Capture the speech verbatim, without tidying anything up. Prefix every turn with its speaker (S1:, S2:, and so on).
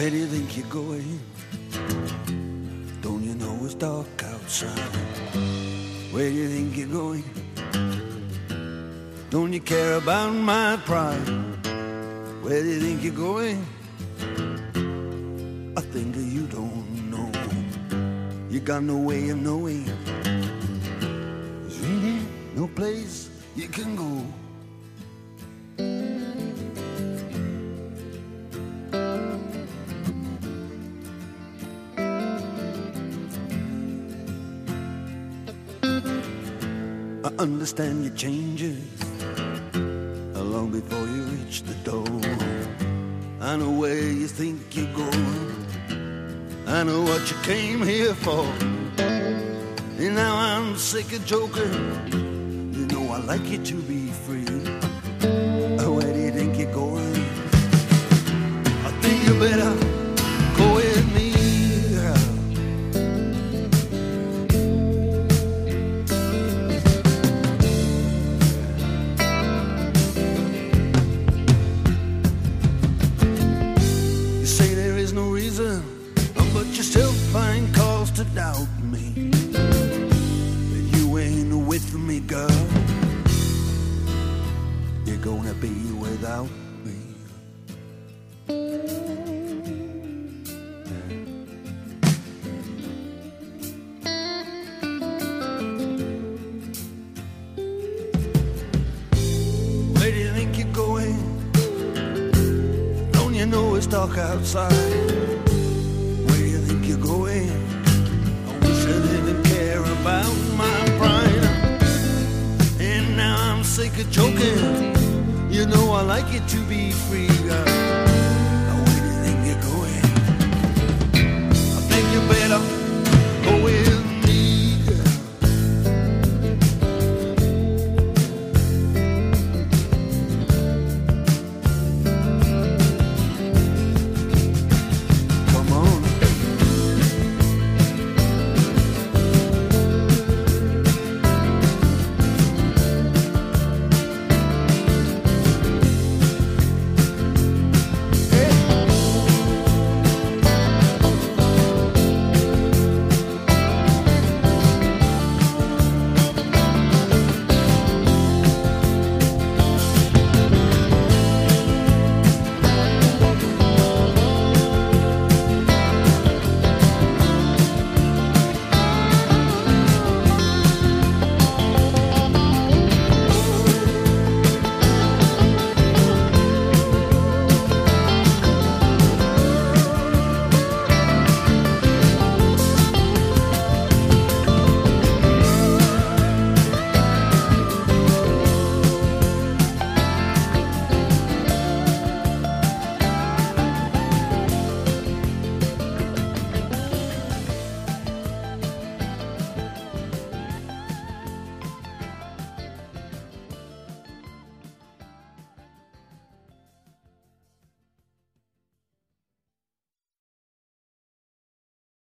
S1: Where do you think you're going? Don't you know it's dark outside? Where do you think you're going? Don't you care about my pride? Where do you think you're going? I think you don't know. You got no way of knowing. There's really no place you can go. I understand your changes long before you reach the door. I know where you think you're going. I know what you came here for. And now I'm sick of joking. You know I like you to be free. Where do you think you're going? I think you better go with me. But you still find cause to doubt me. You ain't with me, girl. You're gonna be without me. Where do you think you're going? Don't you know it's dark outside? You're going. I wish I didn't care about my pride. And now I'm sick of joking. You know I like it to be free, girl.